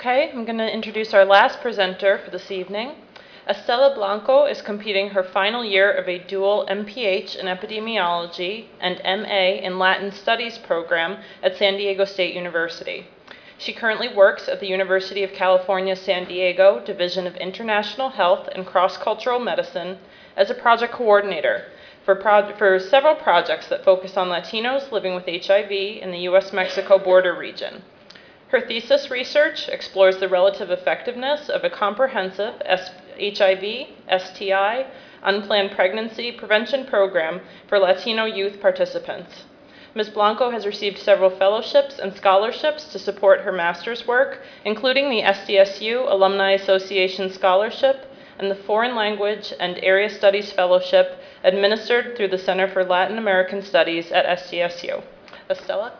Okay, I'm going to introduce our last presenter for this evening. Estela Blanco is completing her final year of a dual MPH in Epidemiology and MA in Latin Studies program at San Diego State University. She currently works at the University of California, San Diego Division of International Health and Cross-Cultural Medicine as a project coordinator for several projects that focus on Latinos living with HIV in the U.S.-Mexico border region. Her thesis research explores the relative effectiveness of a comprehensive HIV, STI, unplanned pregnancy prevention program for Latino youth participants. Ms. Blanco has received several fellowships and scholarships to support her master's work, including the SDSU Alumni Association Scholarship and the Foreign Language and Area Studies Fellowship administered through the Center for Latin American Studies at SDSU. Estela?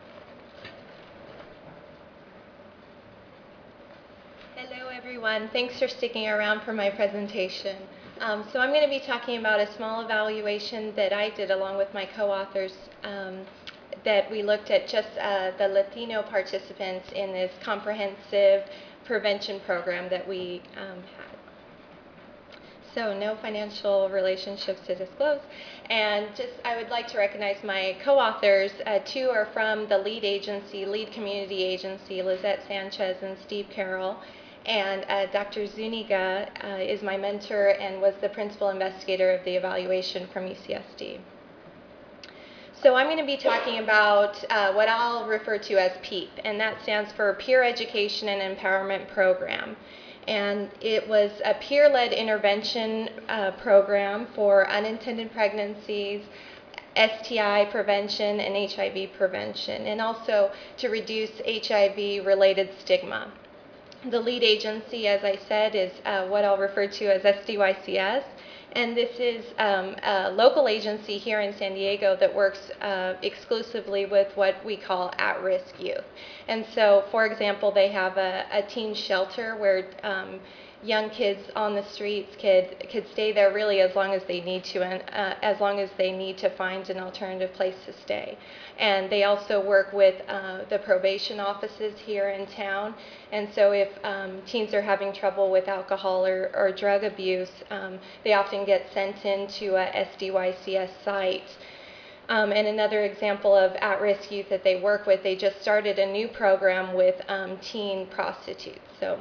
Hello everyone, thanks for sticking around for my presentation. So I'm going to be talking about a small evaluation that I did along with my co-authors that we looked at just the Latino participants in this comprehensive prevention program that we had. So no financial relationships to disclose. And just I would like to recognize my co-authors. Two are from the lead community agency, Lizette Sanchez and Steve Carroll. And Dr. Zuniga is my mentor and was the principal investigator of the evaluation from UCSD. So I'm going to be talking about what I'll refer to as PEEP, and that stands for Peer Education and Empowerment Program. And it was a peer-led intervention program for unintended pregnancies, STI prevention, and HIV prevention, and also to reduce HIV-related stigma. The lead agency, as I said, is what I'll refer to as SDYCS, and this is a local agency here in San Diego that works exclusively with what we call at-risk youth. And so, for example, they have a teen shelter where young kids on the streets could stay there really as long as they need to, and as long as they need to find an alternative place to stay. And they also work with the probation offices here in town. And so if teens are having trouble with alcohol or drug abuse, they often get sent into a SDYCS site. And another example of at-risk youth that they work with, they just started a new program with teen prostitutes. So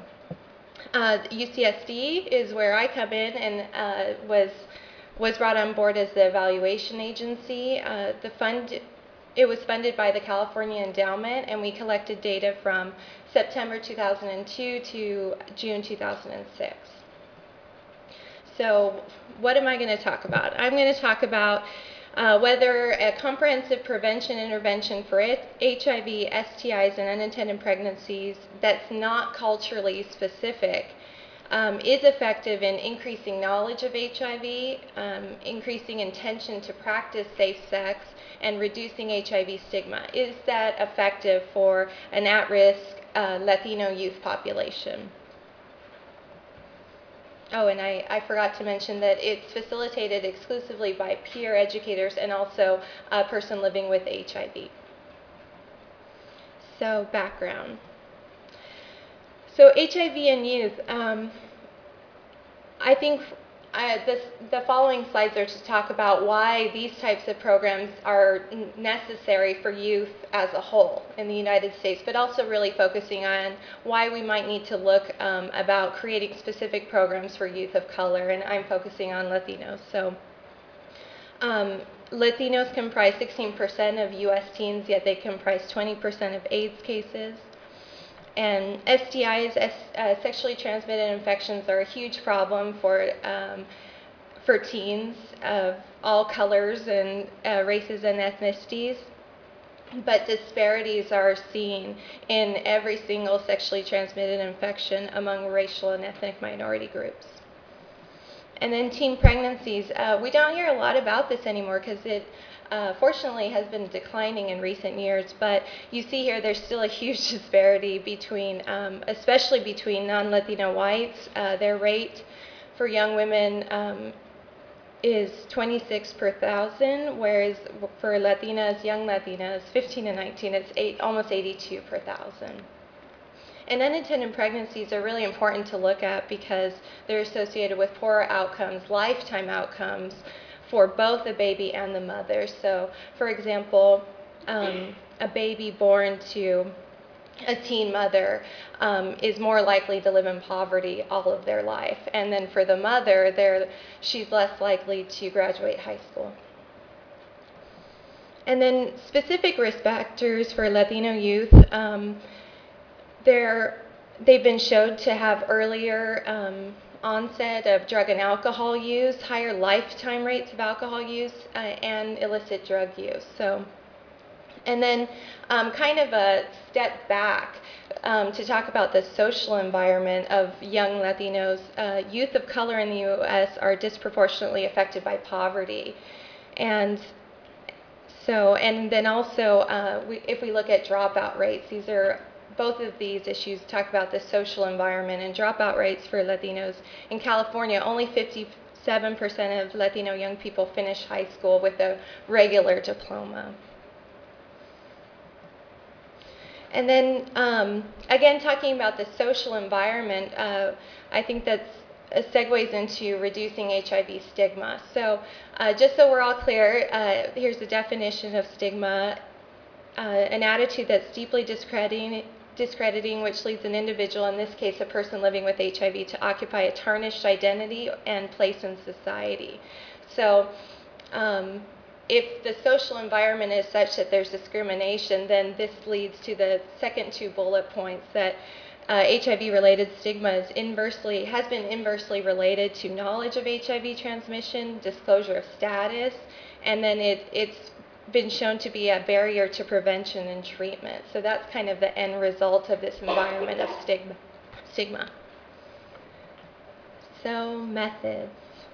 UCSD is where I come in and was brought on board as the evaluation agency. It was funded by the California Endowment, and we collected data from September 2002 to June 2006. So what am I going to talk about? I'm going to talk about whether a comprehensive prevention intervention for HIV, STIs, and unintended pregnancies that's not culturally specific is effective in increasing knowledge of HIV, increasing intention to practice safe sex, and reducing HIV stigma. Is that effective for an at-risk Latino youth population? Oh, and I forgot to mention that it's facilitated exclusively by peer educators and also a person living with HIV. So, background. So, HIV in youth, I think the following slides are to talk about why these types of programs are necessary for youth as a whole in the United States, but also really focusing on why we might need to look about creating specific programs for youth of color, and I'm focusing on Latinos. So Latinos comprise 16% of U.S. teens, yet they comprise 20% of AIDS cases. And STIs, sexually transmitted infections, are a huge problem for teens of all colors and races and ethnicities. But disparities are seen in every single sexually transmitted infection among racial and ethnic minority groups. And then teen pregnancies. We don't hear a lot about this anymore because it fortunately has been declining in recent years, but you see here there's still a huge disparity between, especially between non-Latino whites. Their rate for young women is 26 per thousand, whereas for Latinas, young Latinas, 15 to 19, it's almost 82 per thousand. And unintended pregnancies are really important to look at because they're associated with poorer outcomes, lifetime outcomes for both the baby and the mother. So, for example, a baby born to a teen mother is more likely to live in poverty all of their life. And then for the mother, she's less likely to graduate high school. And then specific risk factors for Latino youth, they've been shown to have earlier onset of drug and alcohol use, higher lifetime rates of alcohol use, and illicit drug use. And then kind of a step back to talk about the social environment of young Latinos. Youth of color in the U.S. are disproportionately affected by poverty. And then also, if we look at dropout rates, both of these issues talk about the social environment and dropout rates for Latinos. In California, only 57% of Latino young people finish high school with a regular diploma. And then, again, talking about the social environment, I think that's segues into reducing HIV stigma. So just so we're all clear, here's the definition of stigma: an attitude that's deeply discrediting, which leads an individual, in this case a person living with HIV, to occupy a tarnished identity and place in society. So if the social environment is such that there's discrimination, then this leads to the second two bullet points, that HIV-related stigma has been inversely related to knowledge of HIV transmission, disclosure of status, and then it's been shown to be a barrier to prevention and treatment. So that's kind of the end result of this environment of stigma. So methods.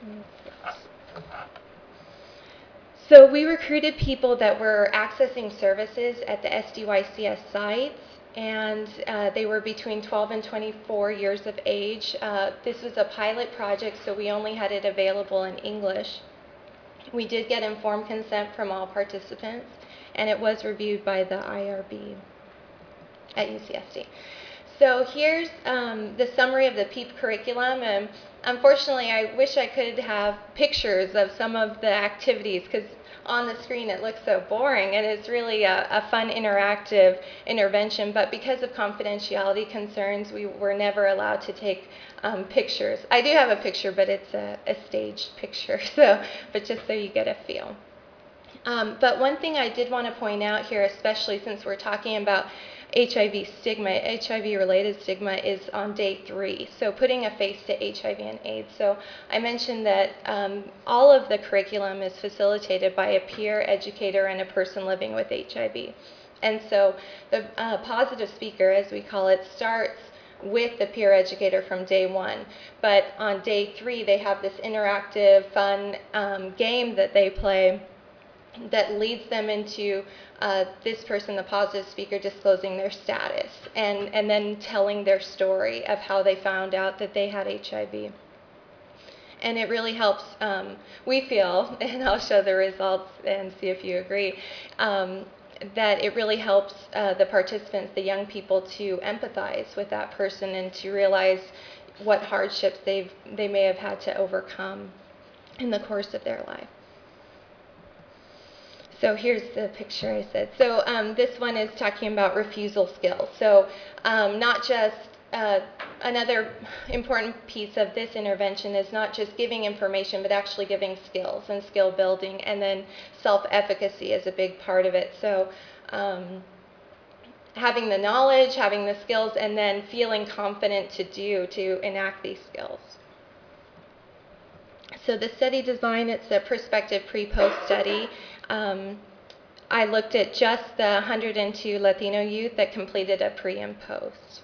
So we recruited people that were accessing services at the SDYCS sites, and they were between 12 and 24 years of age. This was a pilot project, so we only had it available in English. We did get informed consent from all participants, and it was reviewed by the IRB at UCSD. So here's the summary of the PEEP curriculum, and unfortunately I wish I could have pictures of some of the activities, because on the screen it looks so boring, and it's really a fun interactive intervention, but because of confidentiality concerns we were never allowed to take pictures. I do have a picture, but it's a staged picture, but just so you get a feel. But one thing I did want to point out here, especially since we're talking about HIV stigma, HIV-related stigma, is on day 3, so putting a face to HIV and AIDS. So I mentioned that all of the curriculum is facilitated by a peer educator and a person living with HIV. And so the positive speaker, as we call it, starts with the peer educator from day 1. But on day 3, they have this interactive, fun game that they play that leads them into this person, the positive speaker, disclosing their status and then telling their story of how they found out that they had HIV. And it really helps, we feel, and I'll show the results and see if you agree, that it really helps the participants, the young people, to empathize with that person and to realize what hardships they may have had to overcome in the course of their life. So here's the picture I said. So this one is talking about refusal skills. So not just, another important piece of this intervention is not just giving information, but actually giving skills and skill building, and then self-efficacy is a big part of it. So having the knowledge, having the skills, and then feeling confident to enact these skills. So the study design, it's a prospective pre-post study. I looked at just the 102 Latino youth that completed a pre and post.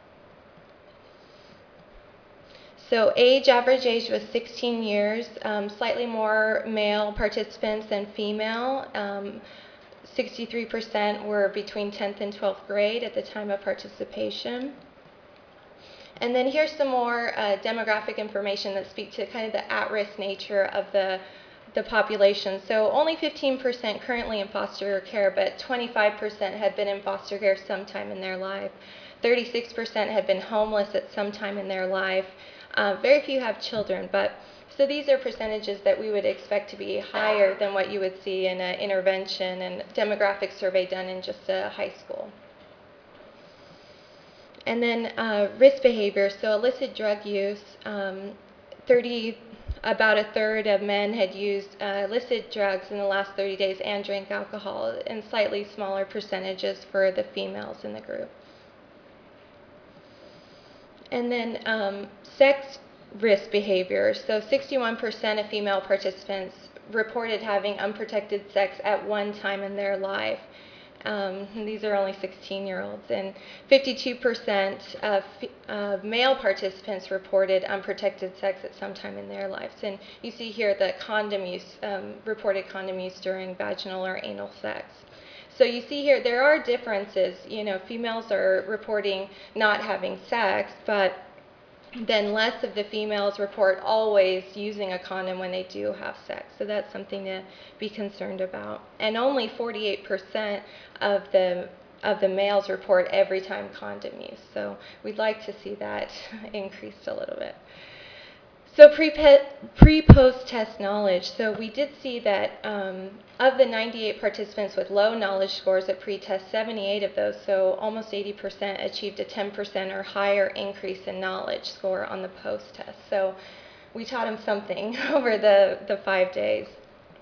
So average age was 16 years, slightly more male participants than female. 63% were between 10th and 12th grade at the time of participation. And then here's some more demographic information that speak to kind of the at-risk nature of the the population. So only 15% currently in foster care, but 25% had been in foster care sometime in their life. 36% had been homeless at some time in their life. Very few have children, but so these are percentages that we would expect to be higher than what you would see in an intervention and demographic survey done in just a high school. And then risk behavior, so illicit drug use, about a third of men had used illicit drugs in the last 30 days and drank alcohol, and slightly smaller percentages for the females in the group. And then sex risk behavior. So 61% of female participants reported having unprotected sex at one time in their life. These are only 16-year-olds. And 52% of male participants reported unprotected sex at some time in their lives. And you see here the condom use, reported condom use during vaginal or anal sex. So you see here there are differences. You know, females are reporting not having sex, but then less of the females report always using a condom when they do have sex. So that's something to be concerned about. And only 48% of the males report every time condom use. So we'd like to see that increased a little bit. So pre-post test knowledge. So we did see that of the 98 participants with low knowledge scores at pre-test, 78 of those, so almost 80%, achieved a 10% or higher increase in knowledge score on the post-test. So we taught them something over the 5 days.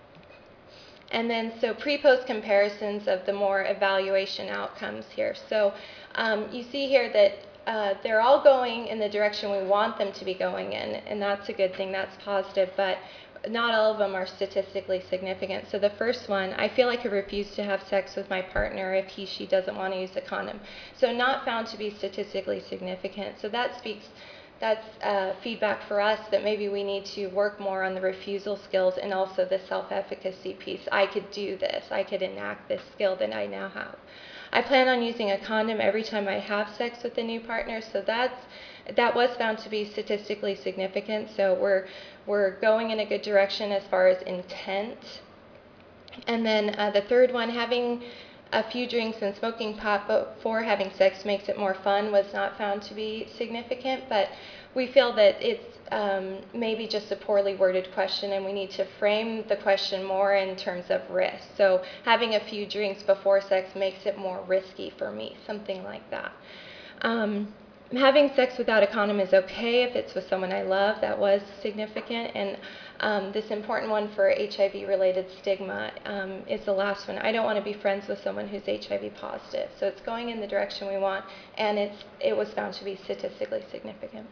And then so pre-post comparisons of the more evaluation outcomes here. So you see here that they're all going in the direction we want them to be going in, and that's a good thing, that's positive, but not all of them are statistically significant. So the first one, I feel like I refuse to have sex with my partner if she doesn't want to use a condom. So not found to be statistically significant. So that's feedback for us that maybe we need to work more on the refusal skills and also the self-efficacy piece. I could do this, I could enact this skill that I now have. I plan on using a condom every time I have sex with a new partner, so that was found to be statistically significant. So we're going in a good direction as far as intent. And then the third one, having a few drinks and smoking pot before having sex makes it more fun, was not found to be significant, but we feel that it's maybe just a poorly worded question, and we need to frame the question more in terms of risk. So having a few drinks before sex makes it more risky for me, something like that. Having sex without a condom is okay if it's with someone I love. That was significant. And this important one for HIV-related stigma is the last one. I don't want to be friends with someone who's HIV positive. So it's going in the direction we want, and it was found to be statistically significant.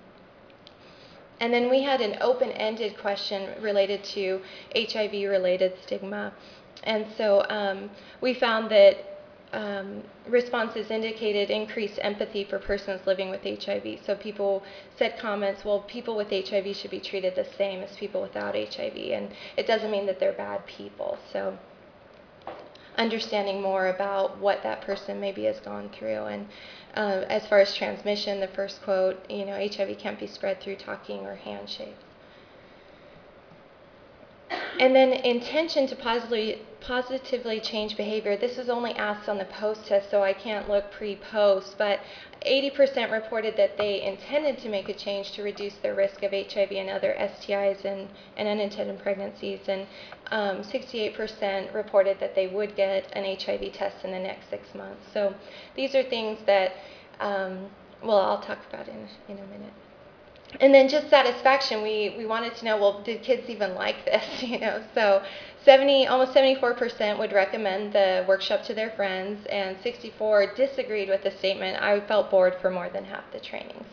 And then we had an open-ended question related to HIV-related stigma. And so we found that responses indicated increased empathy for persons living with HIV. So people said comments, well, people with HIV should be treated the same as people without HIV. And it doesn't mean that they're bad people. So understanding more about what that person maybe has gone through. And as far as transmission, the first quote, you know, HIV can't be spread through talking or handshakes. And then intention to positively change behavior. This was only asked on the post-test, so I can't look pre-post, but 80% reported that they intended to make a change to reduce their risk of HIV and other STIs and unintended pregnancies, and 68% reported that they would get an HIV test in the next 6 months. So these are things that, well, I'll talk about in a minute. And then just satisfaction, we wanted to know, well, did kids even like this, you know? So almost 74% would recommend the workshop to their friends, and 64% disagreed with the statement, I felt bored for more than half the training.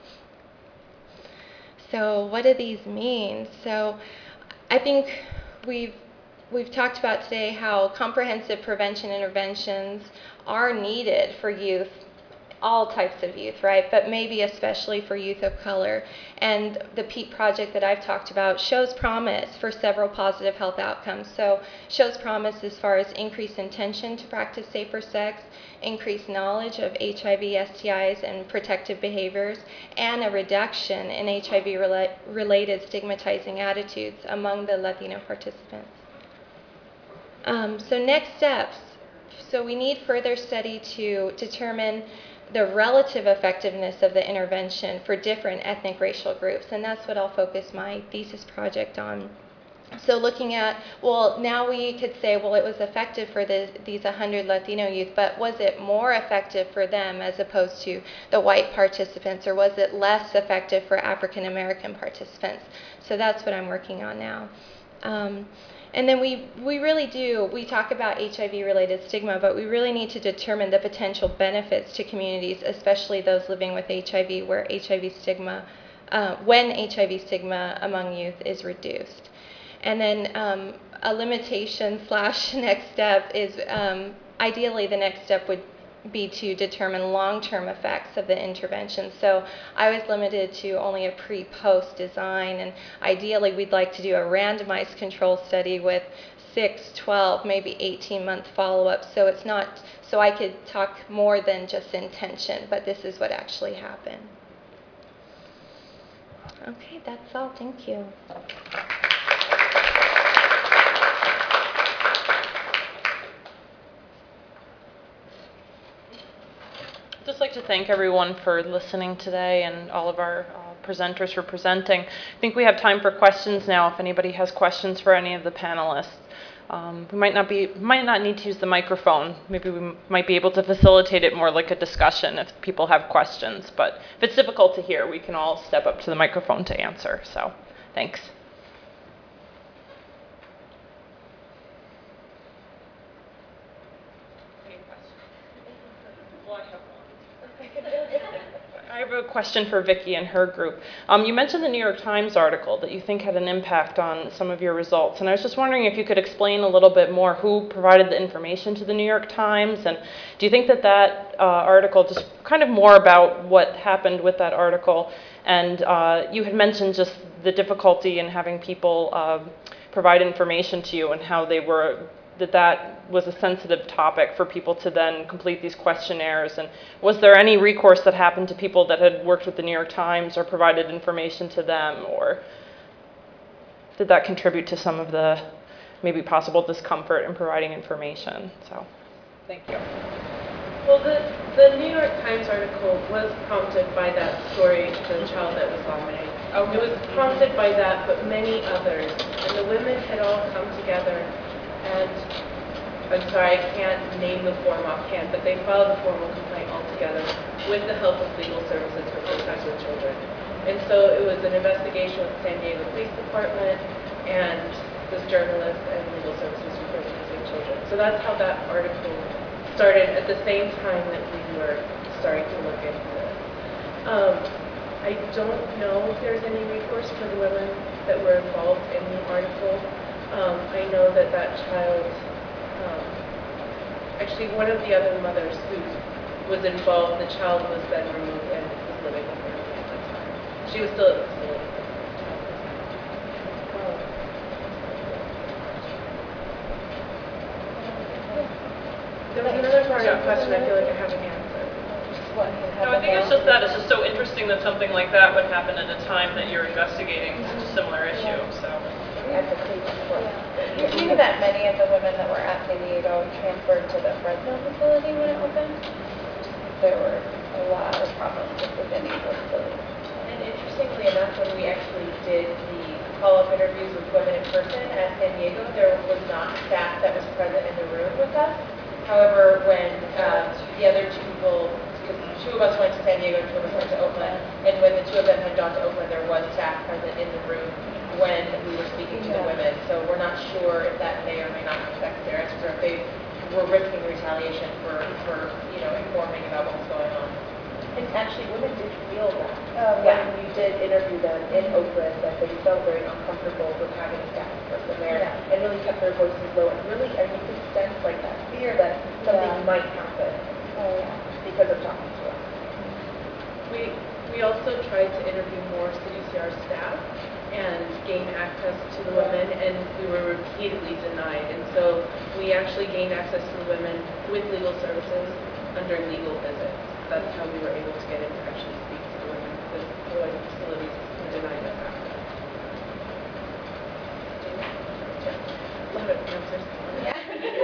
So what do these mean? So I think we've talked about today how comprehensive prevention interventions are needed for youth all types of youth, right? But maybe especially for youth of color. And the PEAP project that I've talked about shows promise for several positive health outcomes. So shows promise as far as increased intention to practice safer sex, increased knowledge of HIV, STIs, and protective behaviors, and a reduction in HIV-related stigmatizing attitudes among the Latino participants. So next steps. So we need further study to determine the relative effectiveness of the intervention for different ethnic racial groups, and that's what I'll focus my thesis project on. So looking at, well, now we could say, well, it was effective for these 100 Latino youth, but was it more effective for them as opposed to the white participants, or was it less effective for African American participants? So that's what I'm working on now. And then we really do, we talk about HIV-related stigma, but we really need to determine the potential benefits to communities, especially those living with HIV, where HIV stigma, when HIV stigma among youth is reduced. And then a limitation / next step is, ideally the next step would be to determine long-term effects of the intervention. So I was limited to only a pre-post design, and ideally we'd like to do a randomized control study with 6, 12, maybe 18-month follow-up, so it's not, so I could talk more than just intention, but this is what actually happened. Okay, that's all. Thank you. I'd just like to thank everyone for listening today and all of our presenters for presenting. I think we have time for questions now if anybody has questions for any of the panelists. We might not need to use the microphone. Maybe we might be able to facilitate it more like a discussion if people have questions. But if it's difficult to hear, we can all step up to the microphone to answer. So thanks. I have a question for Vicki and her group. You mentioned the New York Times article that you think had an impact on some of your results, and I was just wondering if you could explain a little bit more who provided the information to the New York Times, and do you think that that article, just kind of more about what happened with that article, and you had mentioned just the difficulty in having people provide information to you and how they were, that was a sensitive topic for people to then complete these questionnaires. And was there any recourse that happened to people that had worked with the New York Times or provided information to them, or did that contribute to some of the maybe possible discomfort in providing information? So, thank you. Well, the New York Times article was prompted by that story, the child that was vomiting. Okay. It was prompted by that, but many others. And the women had all come together. And I'm sorry, I can't name the form offhand, but they filed a formal complaint altogether with the help of legal services for suicide with children. And so it was an investigation with the San Diego Police Department and this journalist and legal services for missing children. So that's how that article started at the same time that we were starting to look into this. I don't know if there's any recourse for the women that were involved in the article. I know that that child, actually one of the other mothers who was involved, the child was then removed and was living with her at the time. She was still at the facility. There was another part of the question I feel like I haven't answered. No, I think it's just that it's just so interesting that something like that would happen at a time that you're investigating such a similar issue. So. It seemed that many of the women that were at San Diego transferred to the Fresno facility when it opened. There were a lot of problems with the San Diego facility. And interestingly enough, when we actually did the follow-up interviews with women in person at San Diego, there was not staff that was present in the room with us. However, when the other two people, because 2 of us went to San Diego and 2 of us went to Oakland, and when the 2 of them had gone to Oakland, there was staff present in the room when we were speaking to the women. So we're not sure if that may or may not affect their answers, or if they were risking retaliation for informing about what was going on. And actually, women did feel that when we did interview them in Oakland, that they felt very uncomfortable with having a staff person there, and really kept their voices low. And really, I mean, you could sense like that fear that something might happen because of talking to us. We also tried to interview more CDCR staff and gain access to the women, and we were repeatedly denied. And so we actually gained access to the women with legal services under legal visits. That's how we were able to get in to actually speak to the women, because the facilities denied us access. A lot of answers. Yeah.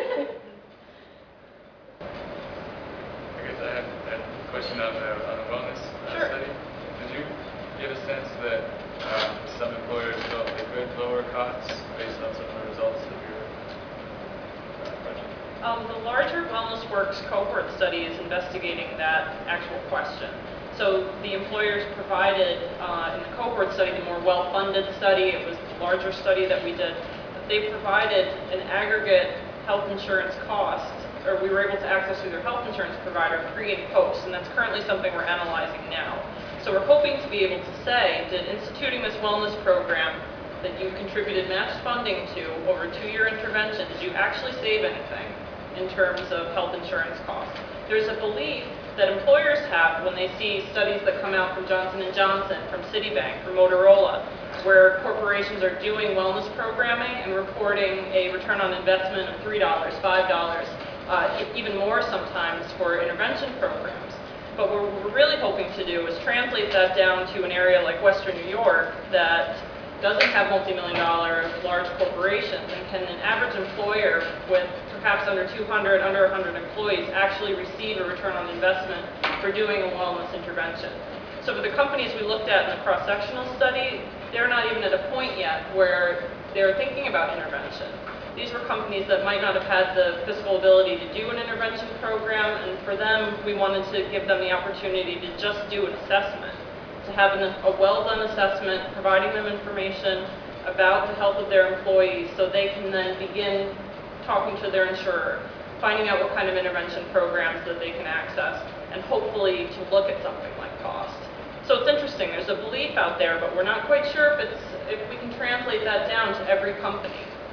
I guess I had a question on the wellness study. Did you get a sense that some employers felt they could lower costs based on some of the results of your project? The larger Wellness Works cohort study is investigating that actual question. So the employers provided in the cohort study, the more well-funded study, it was the larger study that we did, they provided an aggregate health insurance cost, or we were able to access through their health insurance provider pre and post, and that's currently something we're analyzing now. So we're hoping to be able to say, did instituting this wellness program that you contributed matched funding to over a 2-year intervention, did you actually save anything in terms of health insurance costs? There's a belief that employers have when they see studies that come out from Johnson & Johnson, from Citibank, from Motorola, where corporations are doing wellness programming and reporting a return on investment of $3, $5, even more sometimes for intervention programs. But what we're really hoping to do is translate that down to an area like Western New York that doesn't have multi-million-dollar large corporations, and can an average employer with perhaps under 200, under 100 employees actually receive a return on investment for doing a wellness intervention. So for the companies we looked at in the cross-sectional study, they're not even at a point yet where they're thinking about intervention. These were companies that might not have had the fiscal ability to do an intervention program, and for them, we wanted to give them the opportunity to just do an assessment, to have a well-done assessment, providing them information about the health of their employees so they can then begin talking to their insurer, finding out what kind of intervention programs that they can access, and hopefully to look at something like cost. So it's interesting, there's a belief out there, but we're not quite sure if we can translate that down to every company.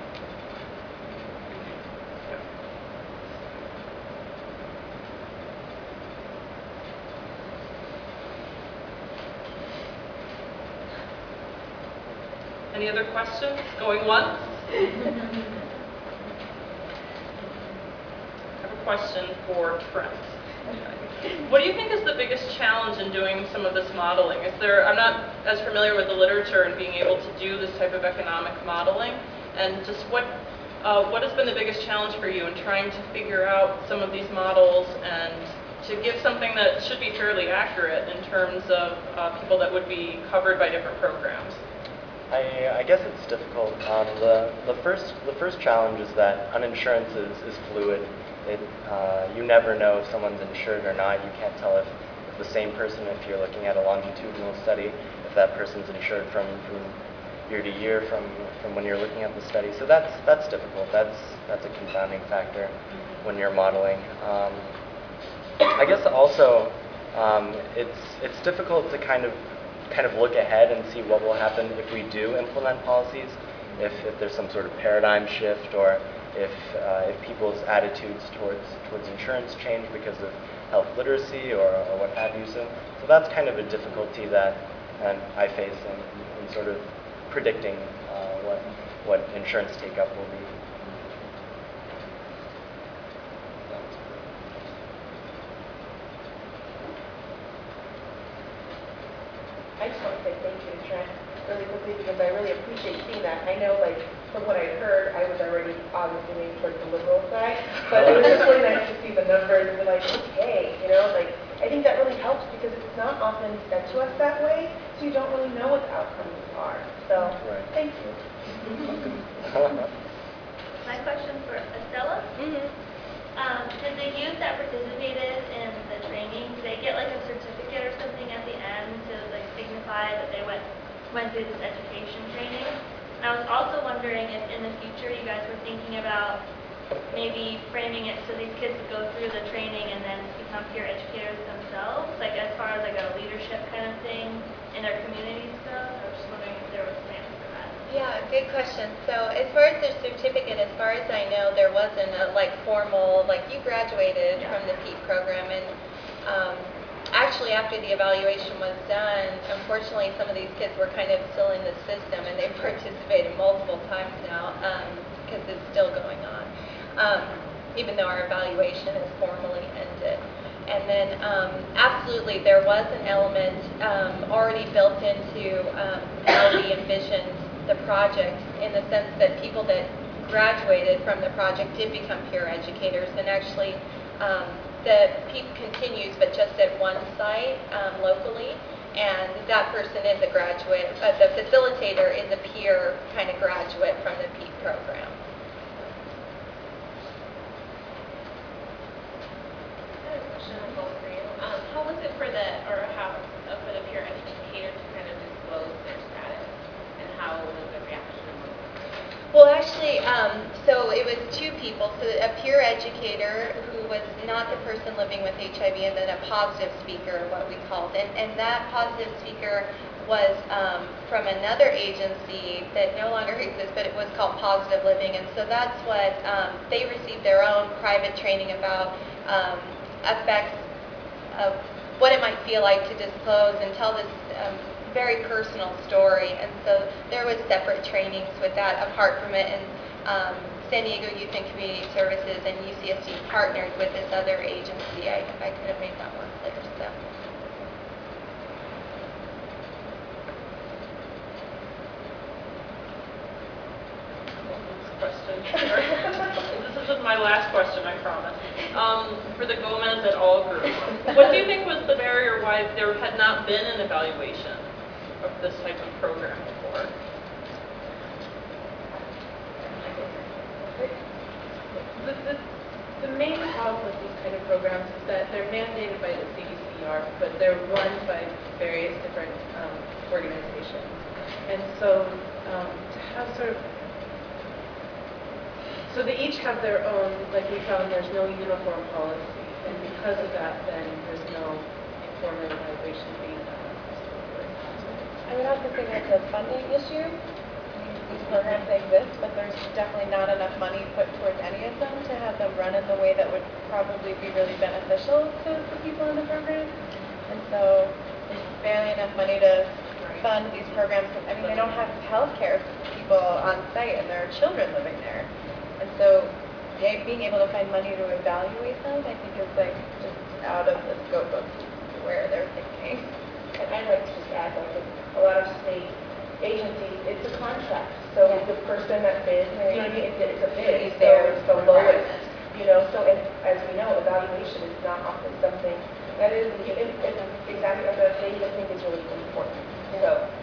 Any other questions? Going once? I have a question for Trent. What do you think is the biggest challenge in doing some of this modeling? I'm not as familiar with the literature and being able to do this type of economic modeling, and just what has been the biggest challenge for you in trying to figure out some of these models and to give something that should be fairly accurate in terms of people that would be covered by different programs? I guess it's difficult. The first challenge is that uninsurance is fluid. You never know if someone's insured or not. You can't tell if the same person, if you're looking at a longitudinal study, if that person's insured from year to year from when you're looking at the study. So that's difficult. That's a confounding factor when you're modeling. I guess also it's difficult to kind of look ahead and see what will happen if we do implement policies, if there's some sort of paradigm shift, or if people's attitudes towards insurance change because of health literacy or what have you. So that's kind of a difficulty that I face in sort of predicting what insurance take-up will be. I just want to say thank you to Trent really quickly, because I really appreciate seeing that. I know, like, from what I heard, I was already obviously leaning towards the liberal side, but it was just really nice to see the numbers and be like, okay, like, I think that really helps because it's not often said to us that way, so you don't really know what the outcomes are. So, Thank you. My question for Estella. Did the youth that participated in the training, did they get like a certificate or something at the end to like signify that they went through this education training? And I was also wondering if in the future you guys were thinking about maybe framing it so these kids would go through the training and then become peer educators themselves, like as far as like a leadership kind of thing in their communities goes. I was just wondering if there was plans for that. Yeah, good question. So as far as their certificate, as far as I know, there wasn't a like formal, like you graduated from the PEAT program, and actually, after the evaluation was done, unfortunately, some of these kids were kind of still in the system, and they've participated multiple times now because it's still going on, even though our evaluation is formally ended. And then absolutely, there was an element already built into how we envisioned the project, in the sense that people that graduated from the project did become peer educators, and actually the PEEP continues, but just at one site locally, and that person is a graduate. The facilitator is a peer kind of graduate from the PEEP program. How was it for the, or how, for the peer educator to kind of disclose their status, and how was the reaction? Well, actually, so it was two people. So a peer educator who was not the person living with HIV, and then a positive speaker, what we called. And that positive speaker was from another agency that no longer exists, but it was called Positive Living. And so that's what they received their own private training about effects of what it might feel like to disclose and tell this very personal story. And so there was separate trainings with that apart from it. And San Diego Youth and Community Services and UCSD partnered with this other agency. I could have made that more clear. So. Question. This isn't my last question, I promise. For the Gomez et al. Group, what do you think was the barrier why there had not been an evaluation of this type of program before? The main problem with these kind of programs is that they're mandated by the CDCR, but they're run by various different organizations. And so to have sort of, so they each have their own, like we found there's no uniform policy. And because of that, then there's no formal evaluation being done. I would also say that's a funding issue. These programs exist, but there's definitely not enough money put towards any of them to have them run in the way that would probably be really beneficial to the people in the program. And so there's barely enough money to fund these programs. I mean, they don't have healthcare people on site, and there are children living there. And so being able to find money to evaluate them, I think, is like just out of the scope of where they're thinking. And I'd like to just add, like, a lot of state agencies, it's a contract. So the person that bids, you know what I mean? It's a bid, so it's the lowest, you know. So as we know, evaluation is not often something that is, exactly as I was saying, I think is really important. So